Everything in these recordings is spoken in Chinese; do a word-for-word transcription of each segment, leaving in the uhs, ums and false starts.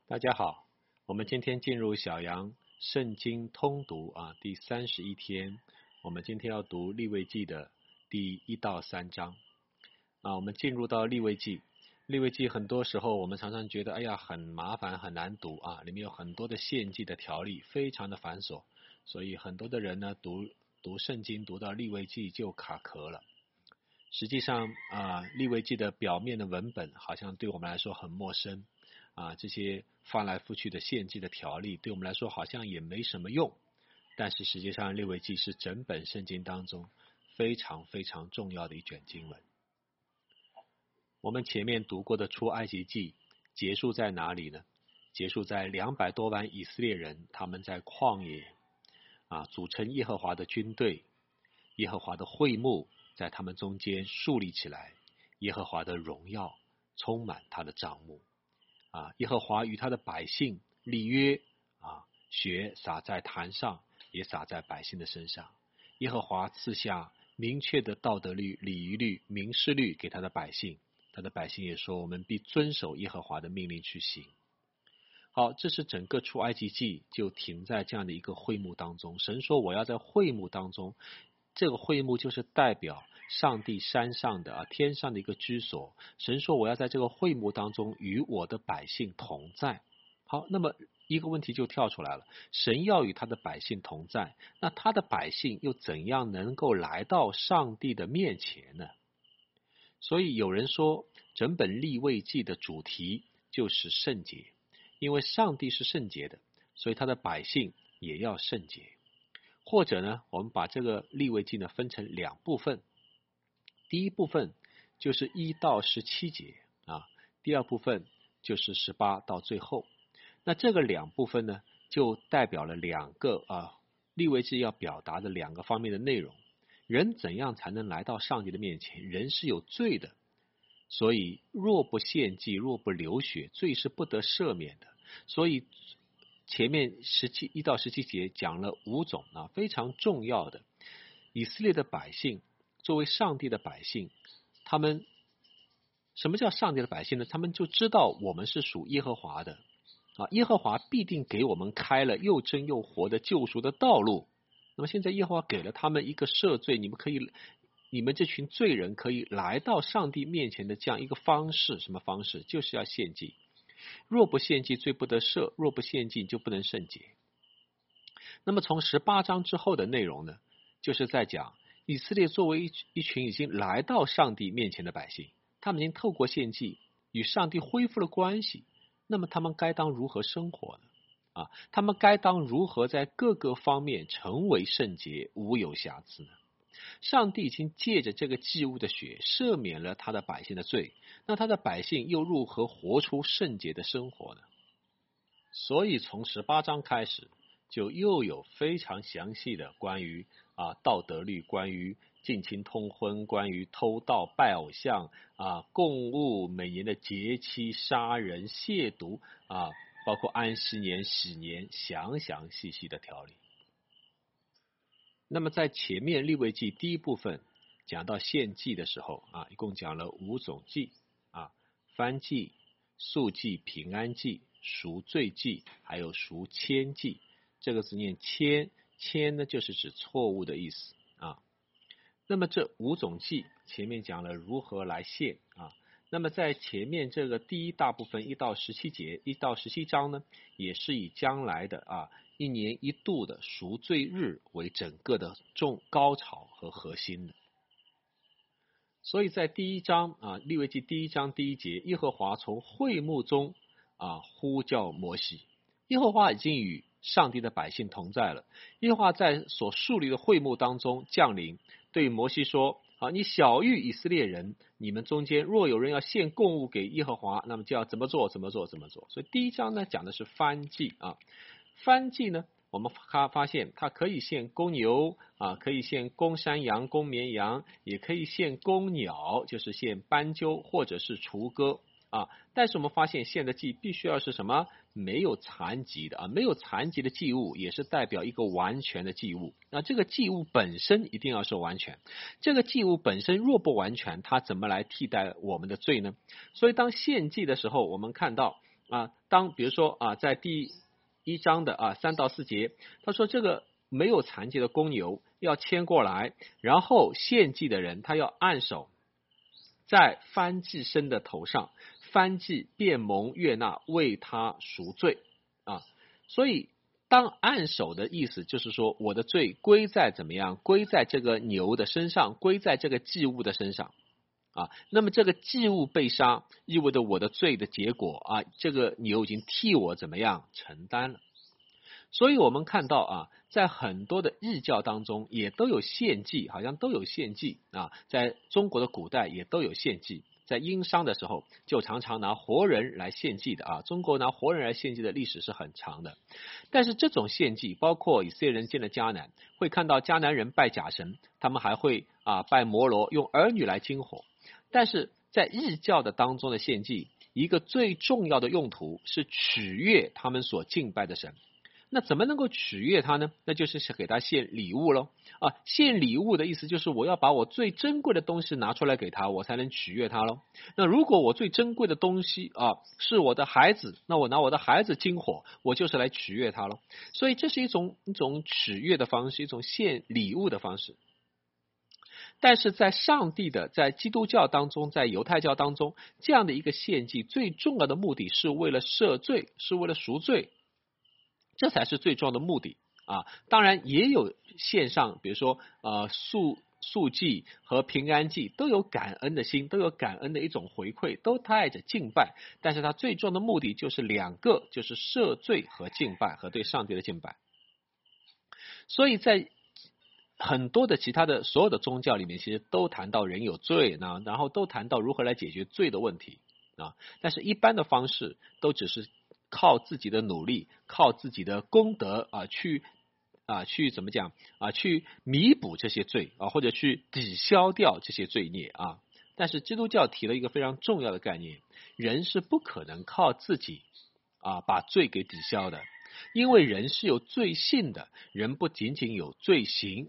大家好，我们今天进入小羊圣经通读啊第三十一天，我们今天要读利未记的第一到三章啊。我们进入到利未记，利未记很多时候我们常常觉得哎呀很麻烦很难读啊，里面有很多的献祭的条例，非常的繁琐，所以很多的人呢读读圣经读到利未记就卡壳了。实际上啊，利未记的表面的文本好像对我们来说很陌生啊，这些翻来覆去的献祭的条例对我们来说好像也没什么用，但是实际上利未记是整本圣经当中非常非常重要的一卷经文。我们前面读过的出埃及记结束在哪里呢？结束在两百多万以色列人他们在旷野啊组成耶和华的军队，耶和华的会幕在他们中间树立起来，耶和华的荣耀充满他的帐幕啊，耶和华与他的百姓立约啊，血洒在坛上，也洒在百姓的身上。耶和华赐下明确的道德律、礼仪律、民事律给他的百姓，他的百姓也说，我们必遵守耶和华的命令去行。好，这是整个出埃及记就停在这样的一个会幕当中。神说我要在会幕当中，这个会幕就是代表上帝山上的啊天上的一个居所。神说我要在这个会幕当中与我的百姓同在。好，那么一个问题就跳出来了，神要与他的百姓同在，那他的百姓又怎样能够来到上帝的面前呢？所以有人说整本利未记的主题就是圣洁，因为上帝是圣洁的，所以他的百姓也要圣洁。或者呢，我们把这个利未记呢分成两部分，第一部分就是一到十七节啊，第二部分就是十八到最后。那这个两部分呢，就代表了两个啊利未记要表达的两个方面的内容。人怎样才能来到上帝的面前？人是有罪的，所以若不献祭，若不流血，罪是不得赦免的。所以前面十七一到十七节讲了五种啊非常重要的以色列的百姓，作为上帝的百姓，他们什么叫上帝的百姓呢？他们就知道我们是属耶和华的啊，耶和华必定给我们开了又真又活的救赎的道路。那么现在耶和华给了他们一个赦罪，你们可以你们这群罪人可以来到上帝面前的这样一个方式。什么方式？就是要献祭。若不献祭，罪不得赦；若不献祭，就不能圣洁。那么从十八章之后的内容呢，就是在讲以色列作为一群已经来到上帝面前的百姓，他们已经透过献祭与上帝恢复了关系，那么他们该当如何生活呢？啊，他们该当如何在各个方面成为圣洁，无有瑕疵呢？上帝已经借着这个祭物的血赦免了他的百姓的罪，那他的百姓又如何活出圣洁的生活呢？所以从十八章开始，就又有非常详细的关于啊道德律，关于近亲通婚，关于偷盗、拜偶像啊、供物、每年的节期、杀人、亵渎啊，包括安息年、喜年，详详细细的条例。那么在前面利未记第一部分讲到献祭的时候啊，一共讲了五种祭啊，燔祭、素祭、平安祭、赎罪祭，还有赎愆祭。这个字念愆，愆呢就是指错误的意思啊。那么这五种祭前面讲了如何来献啊。那么在前面这个第一大部分一到十七节，一到十七章呢，也是以将来的啊一年一度的赎罪日为整个的重高潮和核心的。所以在第一章啊，利未记第一章第一节，耶和华从会幕中啊呼叫摩西。耶和华已经与上帝的百姓同在了，耶和华在所树立的会幕当中降临，对摩西说啊，你晓谕以色列人，你们中间若有人要献供物给耶和华，那么就要怎么做怎么做怎么做。所以第一章呢讲的是燔祭啊，燔祭呢我们发发现它可以献公牛啊，可以献公山羊、公绵羊，也可以献公鸟，就是献斑鸠或者是雏鸽啊。但是我们发现献的祭必须要是什么？没有残疾的啊，没有残疾的祭物也是代表一个完全的祭物。那这个祭物本身一定要是完全，这个祭物本身若不完全，它怎么来替代我们的罪呢？所以当献祭的时候，我们看到啊，当比如说啊，在第一章的啊三到四节，他说这个没有残疾的公牛要牵过来，然后献祭的人他要按手在燔祭牲的头上，燔祭便蒙悦纳，为他赎罪啊。所以当按手的意思就是说，我的罪归在怎么样？归在这个牛的身上，归在这个祭物的身上啊。那么这个祭物被杀，意味着我的罪的结果啊，这个牛已经替我怎么样承担了。所以我们看到啊，在很多的日教当中也都有献祭，好像都有献祭啊，在中国的古代也都有献祭。在殷商的时候，就常常拿活人来献祭的啊。中国拿活人来献祭的历史是很长的。但是这种献祭，包括以色列人建的迦南，会看到迦南人拜假神，他们还会啊拜摩罗，用儿女来金火。但是在日教的当中的献祭，一个最重要的用途是取悦他们所敬拜的神。那怎么能够取悦他呢？那就是给他献礼物喽啊！献礼物的意思就是我要把我最珍贵的东西拿出来给他，我才能取悦他喽。那如果我最珍贵的东西啊是我的孩子，那我拿我的孩子金火，我就是来取悦他喽。所以这是一种一种取悦的方式，一种献礼物的方式。但是在上帝的，在基督教当中，在犹太教当中，这样的一个献祭最重要的目的是为了赦罪，是为了赎罪。这才是最重要的目的啊！当然也有献上，比如说呃素素祭和平安祭都有感恩的心，都有感恩的一种回馈，都带着敬拜。但是它最重要的目的就是两个，就是赦罪和敬拜，和对上帝的敬拜。所以在很多的其他的所有的宗教里面，其实都谈到人有罪呢，然后都谈到如何来解决罪的问题啊。但是一般的方式都只是靠自己的努力，靠自己的功德啊，去啊去怎么讲啊，去弥补这些罪啊，或者去抵消掉这些罪孽啊。但是基督教提了一个非常重要的概念，人是不可能靠自己啊把罪给抵消的，因为人是有罪性的，人不仅仅有罪行。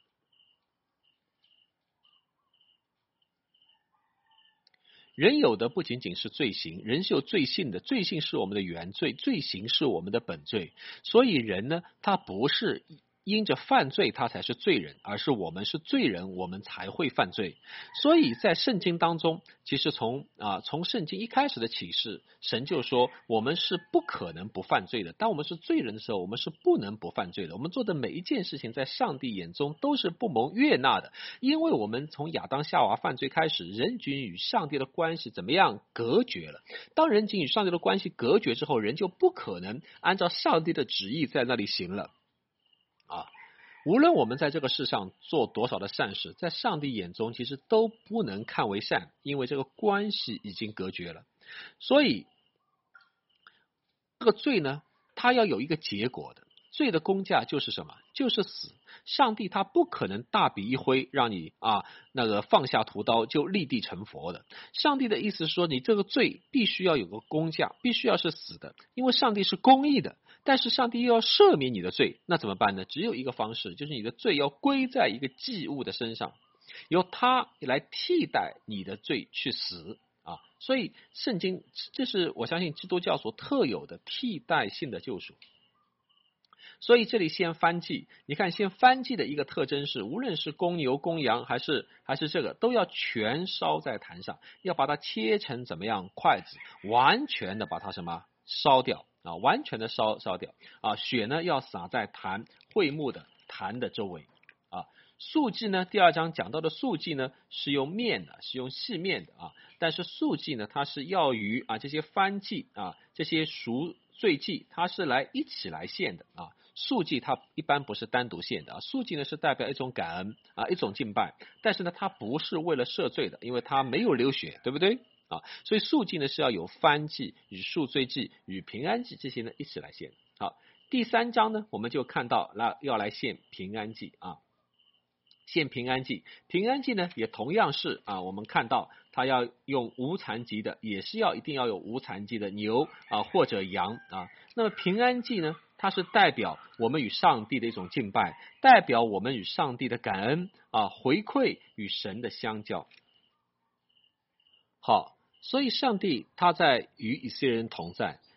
人有的不仅仅是罪行，人是有罪性的，罪性是我们的原罪，罪行是我们的本罪。所以人呢，他不是因着犯罪他才是罪人，而是我们是罪人，我们才会犯罪。所以在圣经当中，其实从啊从圣经一开始的启示，神就说我们是不可能不犯罪的。当我们是罪人的时候，我们是不能不犯罪的。我们做的每一件事情，在上帝眼中都是不蒙悦纳的，因为我们从亚当夏娃犯罪开始，人均与上帝的关系怎么样隔绝了？当人均与上帝的关系隔绝之后，人就不可能按照上帝的旨意在那里行了。啊，无论我们在这个世上做多少的善事，在上帝眼中其实都不能看为善，因为这个关系已经隔绝了。所以这个罪呢，它要有一个结果的，罪的工价就是什么？就是死。上帝他不可能大笔一挥让你啊那个放下屠刀就立地成佛的。上帝的意思是说，你这个罪必须要有个工价，必须要是死的，因为上帝是公义的。但是上帝又要赦免你的罪，那怎么办呢？只有一个方式，就是你的罪要归在一个祭物的身上，由他来替代你的罪去死啊。所以圣经这是我相信基督教所特有的替代性的救赎。所以这里献燔祭，你看献燔祭的一个特征是，无论是公牛、公羊还是还是这个，都要全烧在坛上，要把它切成怎么样筷子，完全的把它什么烧掉啊，完全的烧烧掉啊，血呢要洒在坛会幕的坛的周围啊。素祭呢，第二章讲到的素祭呢是用面的，是用细面的啊，但是素祭呢，它是要与啊这些燔祭啊这些赎罪祭，它是来一起来献的啊。素祭它一般不是单独献的啊，素祭呢是代表一种感恩啊，一种敬拜，但是呢它不是为了赦罪的，因为它没有流血，对不对啊？所以素祭呢是要有燔祭与赎罪祭与平安祭这些呢一起来献。好，第三章呢我们就看到那要来献平安祭啊。献平安祭，平安祭呢也同样是啊，我们看到他要用无残疾的，也是要一定要有无残疾的牛啊或者羊啊。那么平安祭呢，它是代表我们与上帝的一种敬拜，代表我们与上帝的感恩啊，回馈与神的相交。好，所以上帝他在与以色列人同在，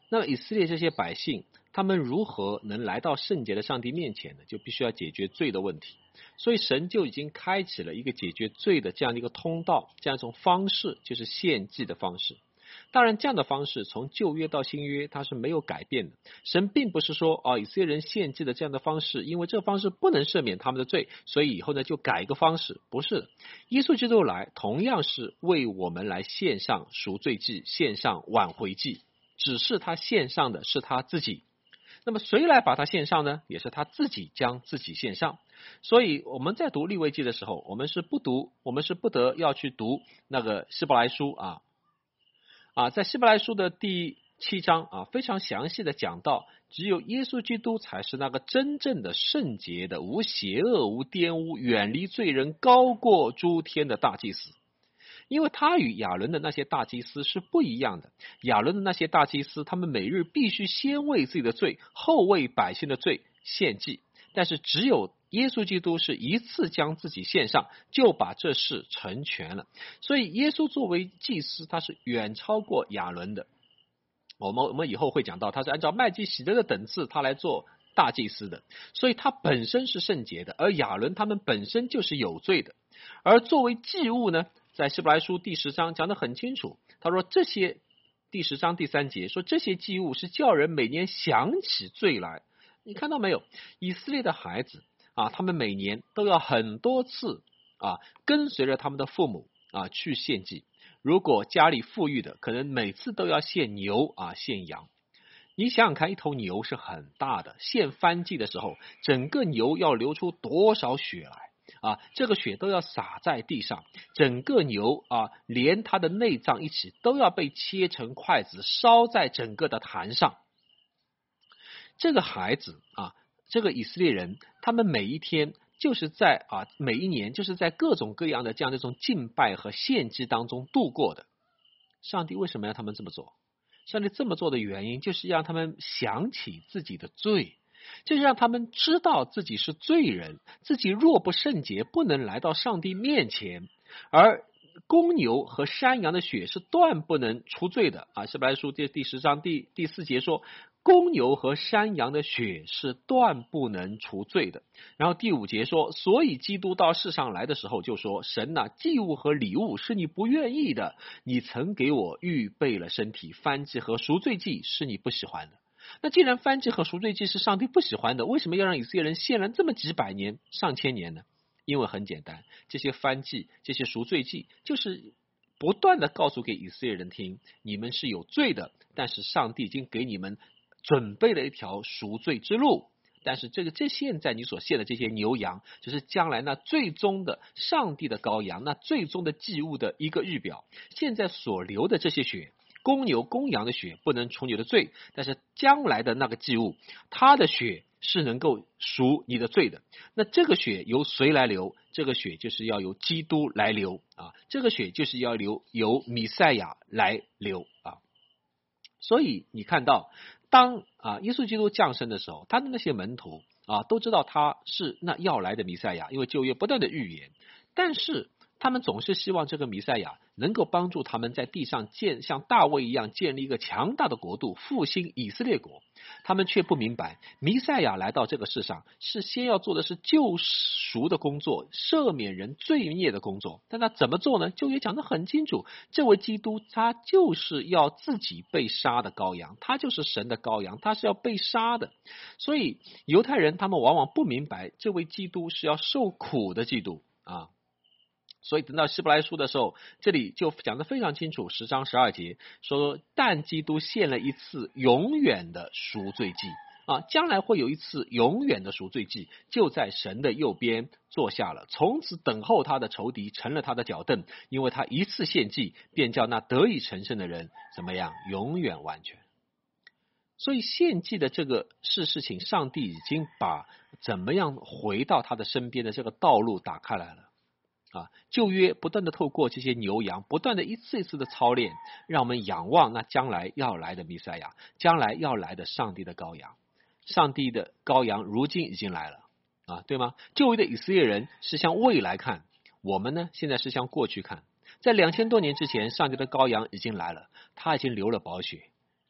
那么以色列这些百姓，他们如何能来到圣洁的上帝面前呢？就必须要解决罪的问题。所以神就已经开启了一个解决罪的这样的一个通道，这样一种方式，就是献祭的方式。当然这样的方式从旧约到新约它是没有改变的。神并不是说哦，以色列人献祭的这样的方式，因为这个方式不能赦免他们的罪，所以以后呢就改一个方式。不是的，耶稣基督来同样是为我们来献上赎罪祭，献上挽回祭，只是他献上的是他自己。那么谁来把他献上呢？也是他自己将自己献上。所以我们在读利未记的时候，我们是不读，我们是不得要去读那个希伯来书啊啊，在希伯来书的第七章啊，非常详细的讲到，只有耶稣基督才是那个真正的圣洁的、无邪恶、无玷污、远离罪人、高过诸天的大祭司。因为他与亚伦的那些大祭司是不一样的。亚伦的那些大祭司，他们每日必须先为自己的罪，后为百姓的罪献祭。但是只有耶稣基督是一次将自己献上，就把这事成全了。所以耶稣作为祭司，他是远超过亚伦的。我们我们以后会讲到，他是按照麦基洗德的等次，他来做大祭司的，所以他本身是圣洁的，而亚伦他们本身就是有罪的。而作为祭物呢，在希伯来书第十章讲得很清楚，他说这些第十章第三节说这些祭物是叫人每年想起罪来。你看到没有？以色列的孩子啊，他们每年都要很多次啊，跟随着他们的父母啊去献祭。如果家里富裕的，可能每次都要献牛啊，献羊。你想想看，一头牛是很大的，献燔祭的时候，整个牛要流出多少血来啊？这个血都要洒在地上，整个牛啊，连它的内脏一起都要被切成筷子，烧在整个的坛上。这个孩子啊，这个以色列人，他们每一天就是在啊，每一年就是在各种各样的这样的一种敬拜和献祭当中度过的。上帝为什么要他们这么做？上帝这么做的原因，就是让他们想起自己的罪，就是让他们知道自己是罪人，自己若不圣洁，不能来到上帝面前。而公牛和山羊的血是断不能除罪的啊！希伯来书第第十章第第四节说，公牛和山羊的血是断不能除罪的。然后第五节说，所以基督到世上来的时候就说，神啊，祭物和礼物是你不愿意的，你曾给我预备了身体，燔祭和赎罪祭是你不喜欢的。那既然燔祭和赎罪祭是上帝不喜欢的，为什么要让以色列人献了这么几百年、上千年呢？因为很简单，这些燔祭、这些赎罪祭，就是不断的告诉给以色列人听，你们是有罪的，但是上帝已经给你们准备了一条赎罪之路。但是这个这现在你所献的这些牛羊，就是将来那最终的上帝的羔羊，那最终的祭物的一个预表。现在所流的这些血，公牛公羊的血不能除你的罪，但是将来的那个祭物，它的血是能够赎你的罪的。那这个血由谁来流？这个血就是要由基督来流啊！这个血就是要流由弥赛亚来流啊！所以你看到，当啊耶稣基督降生的时候，他的那些门徒啊都知道他是那要来的弥赛亚，因为旧约不断的预言，但是他们总是希望这个弥赛亚能够帮助他们在地上建像大卫一样建立一个强大的国度，复兴以色列国。他们却不明白，弥赛亚来到这个世上是先要做的是救赎的工作，赦免人罪孽的工作。但他怎么做呢？旧约讲得很清楚，这位基督他就是要自己被杀的羔羊，他就是神的羔羊，他是要被杀的。所以犹太人他们往往不明白，这位基督是要受苦的基督啊。所以等到希伯来书的时候，这里就讲得非常清楚，十章十二节说，但基督献了一次永远的赎罪祭啊，将来会有一次永远的赎罪祭，就在神的右边坐下了，从此等候他的仇敌成了他的脚凳，因为他一次献祭，便叫那得以成圣的人怎么样，永远完全。所以献祭的这个事事情，上帝已经把怎么样回到他的身边的这个道路打开来了。啊，旧约不断的透过这些牛羊，不断的一次一次的操练，让我们仰望那将来要来的弥赛亚，将来要来的上帝的羔羊。上帝的羔羊如今已经来了啊，对吗？旧约的以色列人是向未来看，我们呢现在是向过去看。在两千多年之前，上帝的羔羊已经来了，他已经流了宝血。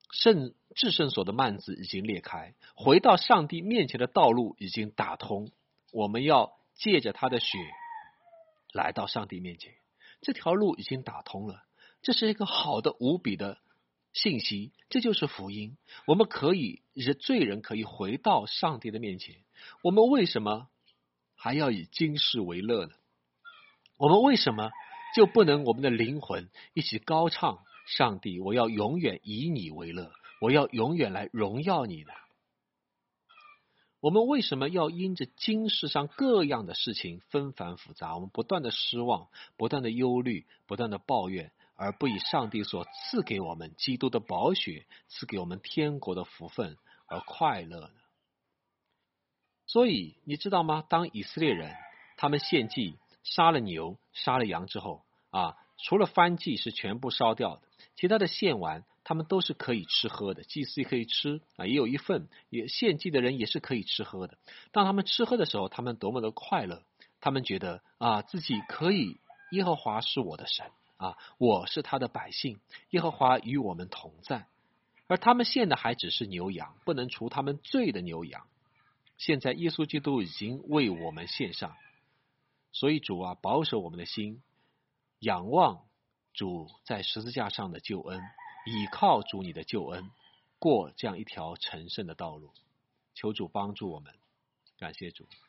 圣至圣所的幔子已经裂开，回到上帝面前的道路已经打通。我们要借着他的血来到上帝面前，这条路已经打通了。这是一个好的无比的信息，这就是福音。我们可以，罪人可以回到上帝的面前。我们为什么还要以今世为乐呢？我们为什么就不能我们的灵魂一起高唱上帝，我要永远以你为乐，我要永远来荣耀你呢？我们为什么要因着今世上各样的事情纷繁复杂，我们不断的失望，不断的忧虑，不断的抱怨，而不以上帝所赐给我们基督的宝血，赐给我们天国的福分而快乐呢？所以你知道吗？当以色列人他们献祭，杀了牛杀了羊之后啊，除了燔祭是全部烧掉的，其他的献完他们都是可以吃喝的，祭司也可以吃啊，也有一份，也献祭的人也是可以吃喝的。当他们吃喝的时候，他们多么的快乐，他们觉得啊自己可以，耶和华是我的神啊，我是他的百姓，耶和华与我们同在。而他们献的还只是牛羊，不能除他们罪的牛羊。现在耶稣基督已经为我们献上，所以主啊，保守我们的心，仰望主在十字架上的救恩，倚靠主你的救恩，过这样一条成圣的道路。求主帮助我们，感谢主。